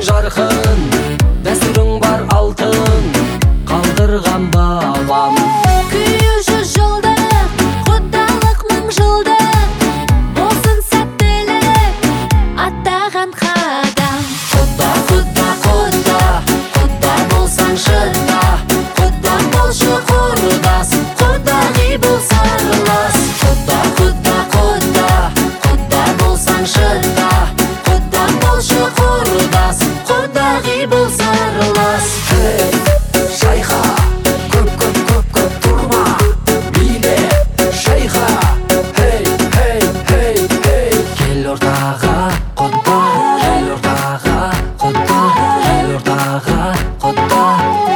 жарқын, дәстүрің бар алтын, қалдырған бабам. Күйі 100 жылдық, құдалық 1000 жылдық, болсын сәттілік, аттаған қадам. Құда, құда, құда, құда болсаң шыда, құда болшы құрдас, құдағи бол сырлас. Құда, құда, құда, құда болсаң шыда, құда болшы құрдас, құдағи бол сырлас. Хей, шайха, көп тұрма, биле, шайха. Хей, хей, хей, хей, кел ортаға, құда, кел ортаға, құда, кел ортаға, құда.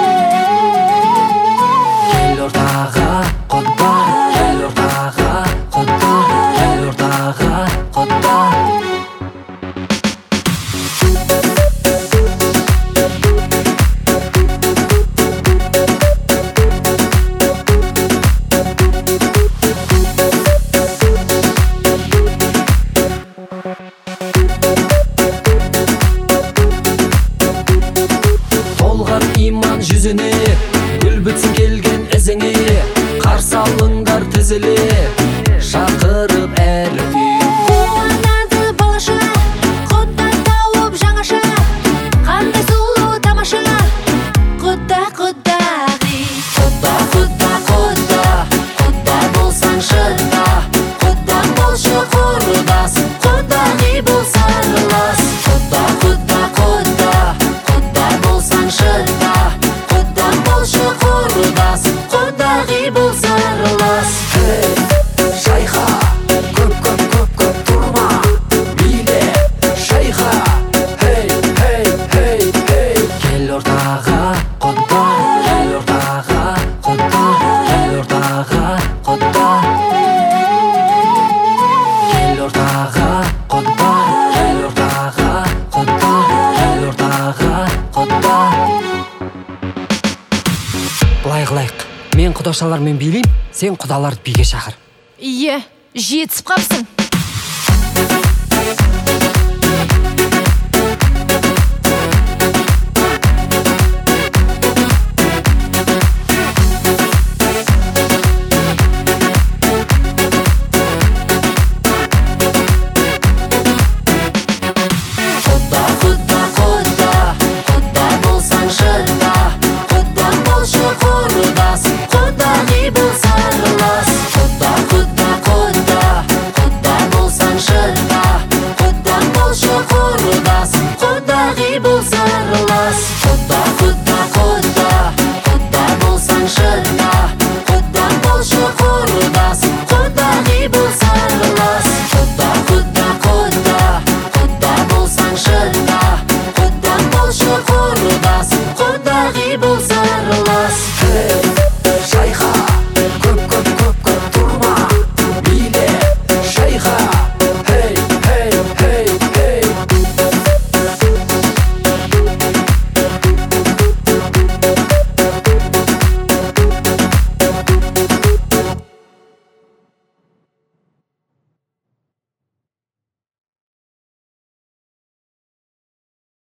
Кел ортаға, құда, кел ортаға, құда, кел ортаға, құда. Толған иман жүзіне, гүл бітсін келген ізіңе, қарсы алыңдар тізіле, шақырып әр үй. Қуанады балаша, құда тауып жаңаша, қандай сұлу тамаша, құда құдағи. Құда, құда, құда, құда болсаң шыда, құда болшы құрдас, құдағи бол сырлас. Құда, құда, құда, құда болсаң шыда, құда болшы құрдас, құдағи бол сырлас. Хей, шайха, көп тұрма, биле, шайха. Хей, хей, хей, хей, кел ортаға, құда, кел ортаға, құда, кел ортаға, құда. Кел ортаға, құда, кел ортаға, құда, кел ортаға, құда. Былай қылайық, мен құдашалармен билеймін, сен құдаларды биге шақыр. Ие, жетісіп қапсың. Құда, құда, құда, құда болсаң шыда, құда болшы құрдас, құдағи бол сырлас. Құда, құда, құда, құда болсаң шыда, құда болшы құрдас, құдағи бол сырлас. Құда, құда, құда, құда болсаң шыда, құда болшы құрдас, құдағи бол сырлас. Құда, құда, құда, құда болсаң шыда, құда болшы құрдас, құдағи бол сырлас.